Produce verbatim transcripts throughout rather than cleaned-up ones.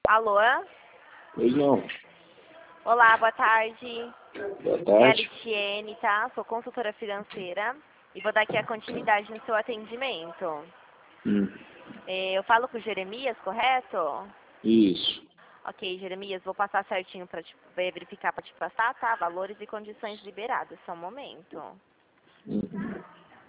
Alô? Pois não. Olá, boa tarde. Boa É a tarde. Litiene, tá? Sou consultora financeira e vou dar aqui a continuidade no seu atendimento. Hum. É, eu falo com o Jeremias, correto? Isso. Ok, Jeremias, vou passar certinho para te verificar para te passar, tá? Valores e condições liberadas. Só um momento. Uhum.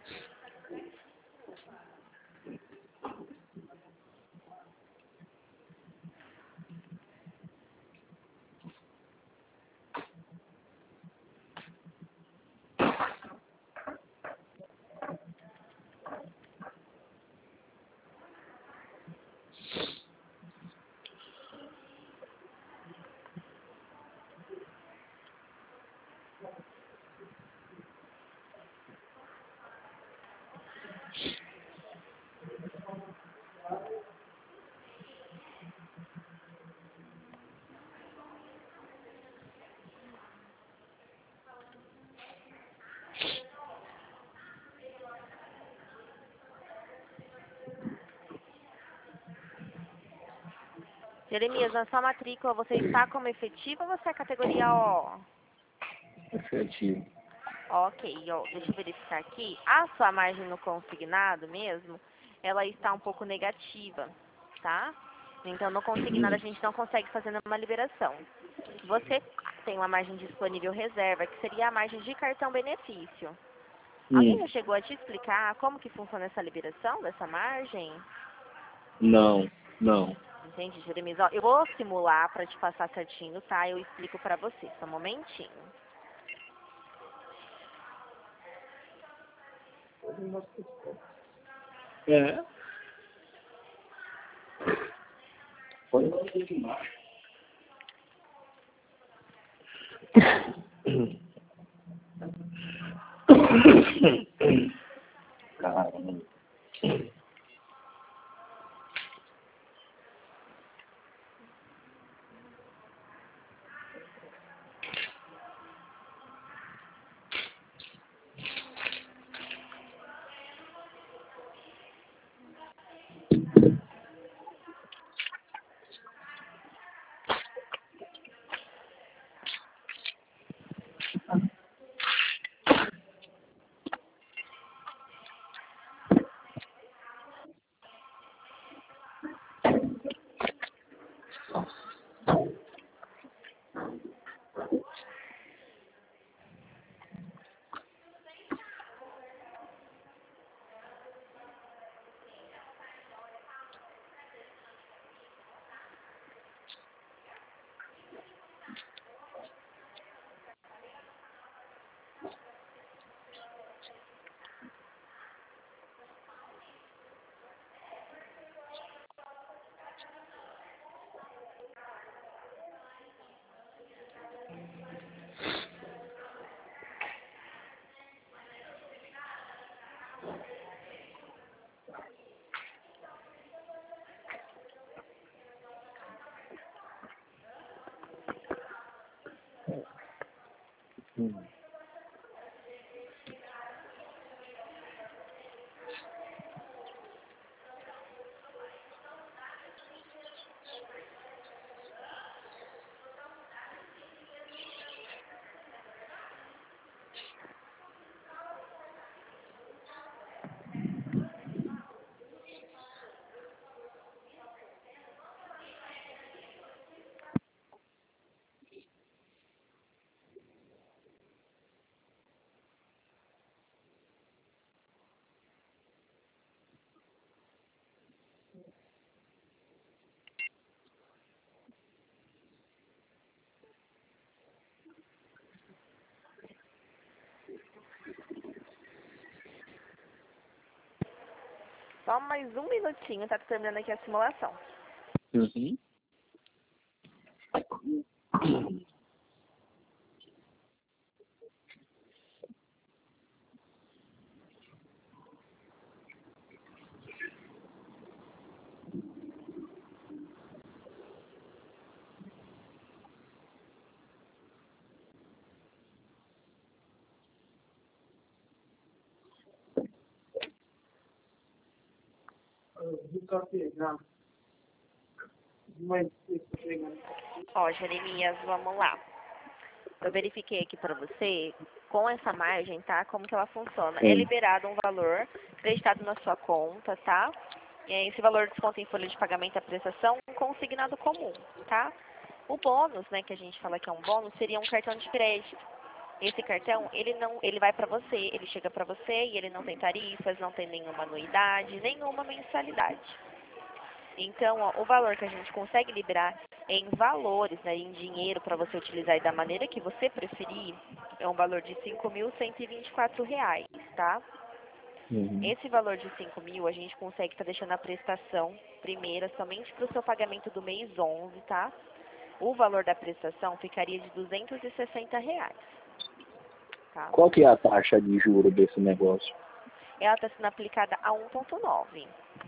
Jeremias, na sua matrícula você está como efetivo ou você é categoria O? Efetivo. Ok, ó, deixa eu verificar aqui. A sua margem no consignado mesmo, ela está um pouco negativa, tá? Então, no consignado a Hum. gente não consegue fazer uma liberação. Você tem uma margem disponível reserva, que seria a margem de cartão benefício. Alguém Hum. já chegou a te explicar como que funciona essa liberação dessa margem? Não. Não. Entende, Jeremias? Ó, eu vou simular para te passar certinho, tá? Eu explico para você. Só um momentinho. É. Pode fazer demais. Caramba. Hum. Só mais um minutinho, tá terminando aqui a simulação. Uhum. Ó, Jeremias, vamos lá. Eu verifiquei aqui para você, com essa margem, tá? Como que ela funciona. É Sim. liberado um valor acreditado na sua conta, tá? E aí, esse valor desconta em folha de pagamento da prestação consignado comum, tá? O bônus, né, que a gente fala que é um bônus, seria um cartão de crédito. Esse cartão, ele não, ele vai para você, ele chega para você e ele não tem tarifas, não tem nenhuma anuidade, nenhuma mensalidade. Então, ó, o valor que a gente consegue liberar em valores, né, em dinheiro para você utilizar da maneira que você preferir, é um valor de cinco mil cento e vinte e quatro reais, tá? Uhum. Esse valor de cinco mil a gente consegue estar tá deixando a prestação primeira somente para o seu pagamento do mês onze, tá? O valor da prestação ficaria de duzentos e sessenta reais. Tá? Qual que é a taxa de juro desse negócio? Ela está sendo aplicada a um vírgula nove.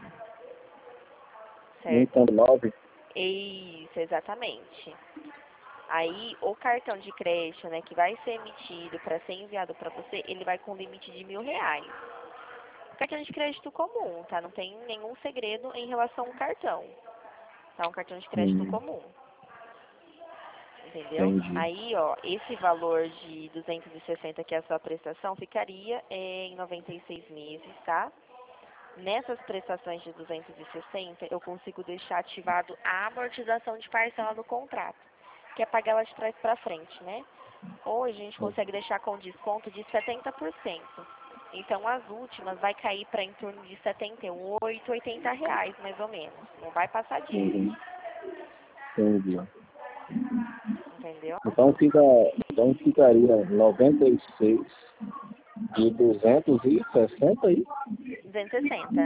um Certo? vírgula nove? Isso, exatamente. Aí, o cartão de crédito, né, que vai ser emitido para ser enviado para você, ele vai com limite de mil reais. Cartão de crédito comum, tá? Não tem nenhum segredo em relação ao cartão. Tá? Um cartão de crédito Hum, comum. Entendeu? entendi. Aí, ó, esse valor de duzentos e sessenta que é a sua prestação ficaria em noventa e seis meses, tá? Nessas prestações de duzentos e sessenta, eu consigo deixar ativado a amortização de parcela do contrato, que é pagar ela de trás para frente, né? Hoje a gente consegue deixar com desconto de setenta por cento. Então, as últimas vai cair para em torno de setenta e oito, oitenta reais, mais ou menos. Não vai passar disso, Uhum. Entendi. entendeu? Então, fica, então ficaria noventa e seis de duzentos e sessenta aí? duzentos e sessenta.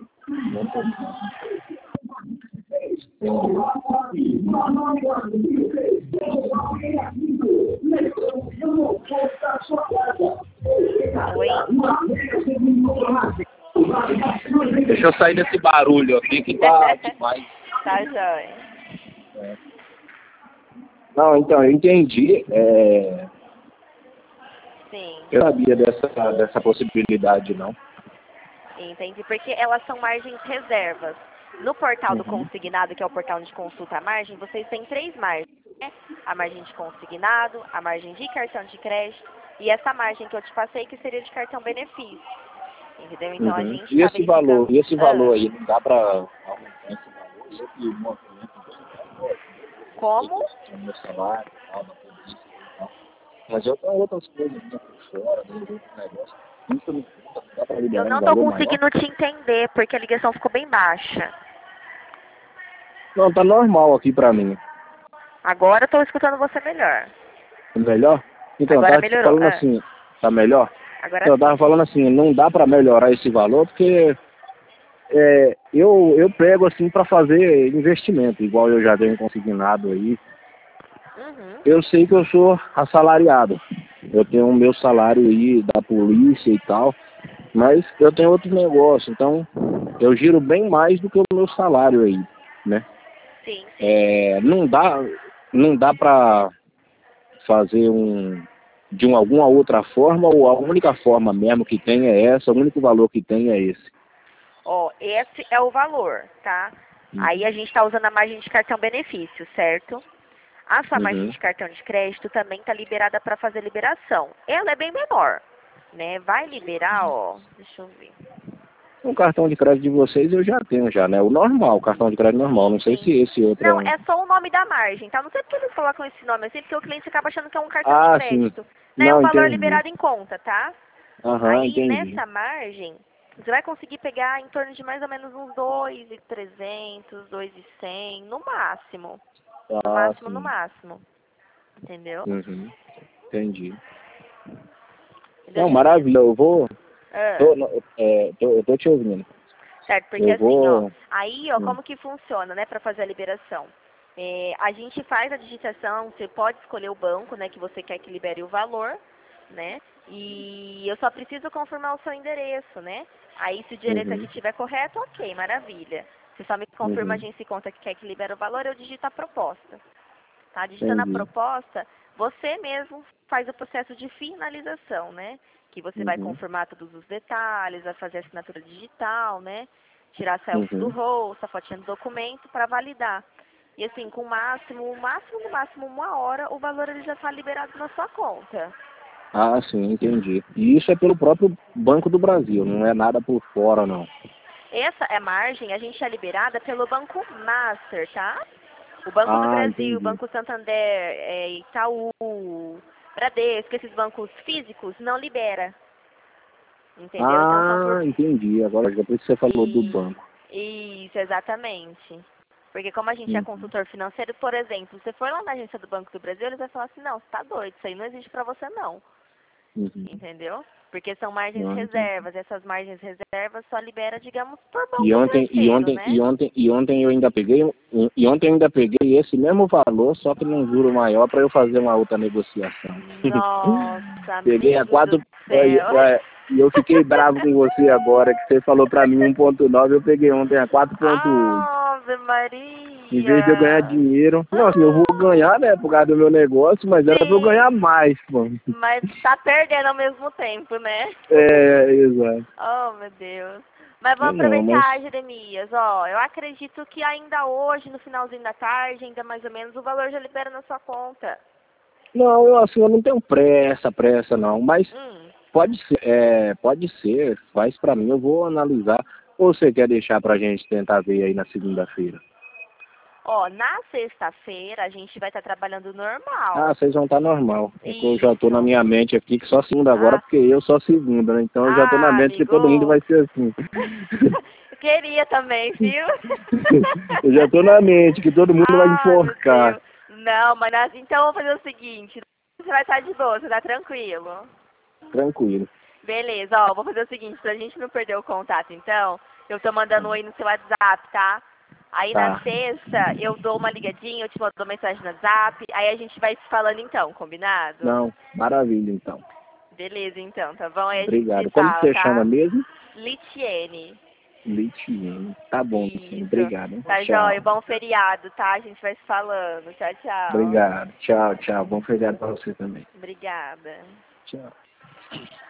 Oi? Deixa eu sair desse barulho aqui que tá demais. Tá, joia. É. Não, então, eu entendi. É... Sim, Eu sabia dessa, dessa possibilidade, não. entendi. Porque elas são margens reservas. No portal do Uhum. consignado, que é o portal onde consulta a margem, vocês têm três margens, né? A margem de consignado, a margem de cartão de crédito e essa margem que eu te passei, que seria de cartão benefício. Entendeu? Então, a Uhum. gente E está esse valor, verificando... e esse Ah, valor aí, não dá pra aumentar esse valor? Eu que movimento como? no meu salário e tal, na polícia e tal. Mas eu tenho outras coisas né, por fora, né, outros negócios. Isso não dá pra Eu liberar um não estou valor maior? conseguindo te entender, porque a ligação ficou bem baixa. Não, tá normal aqui pra mim. Agora eu estou escutando você melhor. Melhor? Então, eu Agora tava te melhorou. falando Ah, assim, tá melhor? agora Então, eu tava sim. falando assim, não dá pra melhorar esse valor, porque é, eu, eu pego assim pra fazer investimento, igual eu já tenho consignado aí. Uhum. Eu sei que eu sou assalariado. Eu tenho o meu salário aí da polícia e tal, mas eu tenho outro negócio, então eu giro bem mais do que o meu salário aí, né? Sim, sim. É, não dá, não dá pra fazer um de uma, alguma outra forma, ou a única forma mesmo que tem é essa, o único valor que tem é esse. Ó, esse é o valor, tá? Aí a Uhum. gente está usando a margem de cartão benefício, certo? A sua margem Uhum. de cartão de crédito também está liberada para fazer liberação. Ela é bem menor, né? Vai liberar, ó, deixa eu ver. O cartão de crédito de vocês eu já tenho já, né? O normal, o cartão de crédito normal. Sim, Não sei sim. se esse outro é Não, um... é só o nome da margem, tá? Não sei porque eles colocam esse nome assim, porque o cliente acaba achando que é um cartão de Ah, sim. crédito. Né? É um Não, valor entendi. liberado em conta, tá? Aham, Aí, entendi. nessa margem, você vai conseguir pegar em torno de mais ou menos uns dois mil e trezentos, dois mil e cem, no máximo. No Ah, máximo, no sim. máximo. Entendeu? Uhum. Entendi. Entendeu, Não, Jeremias? maravilha. Eu vou... Ah, Tô, é, tô, eu tô te ouvindo. certo, porque Eu assim, ó, vou... aí, ó, Hum. como que funciona, né, para fazer a liberação? É, a gente faz a digitação, você pode escolher o banco, né, que você quer que libere o valor, né, e eu só preciso confirmar o seu endereço, né, aí se o direito aqui Uhum. estiver correto, ok, maravilha. Você só me confirma a Uhum. agência e conta que quer que libere o valor, eu digito a proposta, tá? Digitando a Entendi. proposta, você mesmo faz o processo de finalização, né, que você vai Uhum. confirmar todos os detalhes, vai fazer a assinatura digital, né, tirar a selfie do Uhum. rosto, a fotinha do documento para validar. E assim, com o máximo, máximo, no máximo uma hora, o valor ele já está liberado na sua conta. Ah, sim, entendi. E isso é pelo próprio Banco do Brasil, não é nada por fora, não. Essa é margem, a gente é liberada pelo Banco Master, tá? O Banco do Ah, Brasil, entendi. Banco Santander, é, Itaú, Bradesco, esses bancos físicos não libera. Entendeu? Então são Ah, por... entendi. Agora, depois que você falou do E... banco. Isso, exatamente. Porque como a gente é Uhum. consultor financeiro, por exemplo, você for lá na agência do Banco do Brasil, eles vão falar assim, não, você tá doido, isso aí não existe pra você não. Uhum. Entendeu? Porque são margens Não, entendi. reservas. Essas margens reservas só libera, digamos, por E banco ontem, e terceiro, ontem, né? e ontem, e ontem eu ainda peguei, um- e ontem eu ainda peguei esse mesmo valor, só que num juro maior para eu fazer uma outra negociação. Nossa, Peguei a amigo do quatro, e céu. e eu fiquei bravo com você agora, que você falou para mim um ponto nove, eu peguei ontem a quatro ponto oito. Ave Em vez de eu ganhar Maria. dinheiro, não, assim, eu vou ganhar, né, por causa do meu negócio, mas era para eu Sim, ganhar mais, pô. mas tá perdendo ao mesmo tempo, né? É, exato. Oh, meu Deus. Mas vamos Não, mas aproveitar, Jeremias. Ó, eu acredito que ainda hoje, no finalzinho da tarde, ainda mais ou menos, o valor já libera na sua conta. não, eu assim, eu não tenho pressa, pressa não, mas Hum. pode ser, é, pode ser, faz pra mim, eu vou analisar. Ou você quer deixar pra gente tentar ver aí na segunda-feira? Ó, na sexta-feira a gente vai estar trabalhando Ah, normal. vocês vão estar normal. É que eu já tô na Isso. minha mente aqui que só segunda agora, Ah, porque eu só segunda, né? Então eu já tô na ah, mente que todo mundo amigo. vai ser assim. Eu queria também, viu? Eu já tô na mente que todo mundo vai Ah, meu enforcar. Deus. Não, mas nós- então vamos fazer o seguinte. Você vai estar de boa, você tá tranquilo. Tranquilo. Beleza, ó, vou fazer o seguinte, pra gente não perder o contato, então, eu tô mandando um oi no seu WhatsApp, tá? Aí na Tá. sexta eu dou uma ligadinha, eu te mando uma mensagem no WhatsApp, aí a gente vai se falando então, combinado? Não, maravilha então. Beleza, então, tá bom? Aí a gente se Obrigado. Como que fala, você chama tá? mesmo? Litiene. Litiene. Tá bom, Litiene. Isso. Obrigado. Tá Tchau. joia, bom feriado, tá? A gente vai se falando. Tchau, tchau. Obrigado. Tchau, tchau. Bom feriado pra você também. Obrigada. Tchau.